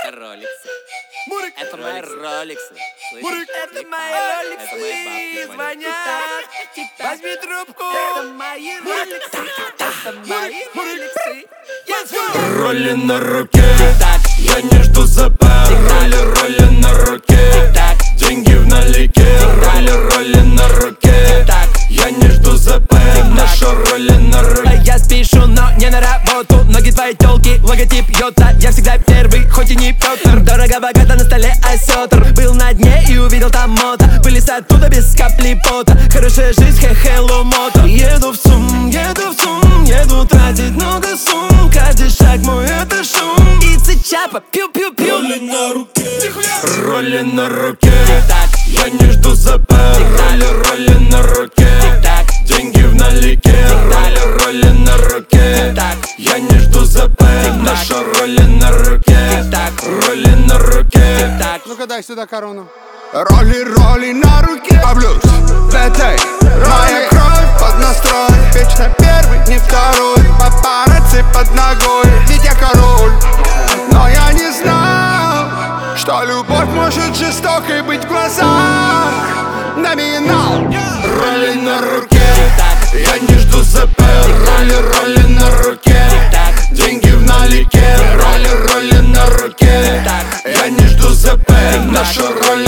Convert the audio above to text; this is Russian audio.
Это роликсы. Это мои роликсы. Это мои роликсы. Звонят. Возьми трубку. Это мои роликсы. Это мои роликсы. Роли на руке, я не жду ЗП. Роли на руке, деньги в налике. Роли на руке, я не жду ЗП. Наша роли на руке. Я спешу, но не на работу. Ноги твоей тёлки, логотип Йота. Я всегда первый, хоть и не Пётр. Дорого-богато на столе осётр. Был на дне и увидел там мото. Вылез оттуда без капли пота. Хорошая жизнь, хе-хелло мото. Еду в ЦУМ, еду тратить много сумм. Каждый шаг мой это шум. Ицы чапа, пью-пью-пью. Роли на руке, роли на руке, я не жду ЗП. Роли на руке, деньги в налике. Роли на руке, я не жду ЗП. Наша роли на руке, роли на руке. Ну-ка дай сюда корону. Роли на руке. Поблюз, летай. Моя кровь под настрой. Вечно первый, не второй. Папарацци под ногой. Ведь я король. Но я не знал, что любовь может жестокой быть в глазах. Номинал. Роли на руке, я не жду ЗП. Роли на руке, деньги в налике. Роли на руке, я не жду ЗП. Наша роль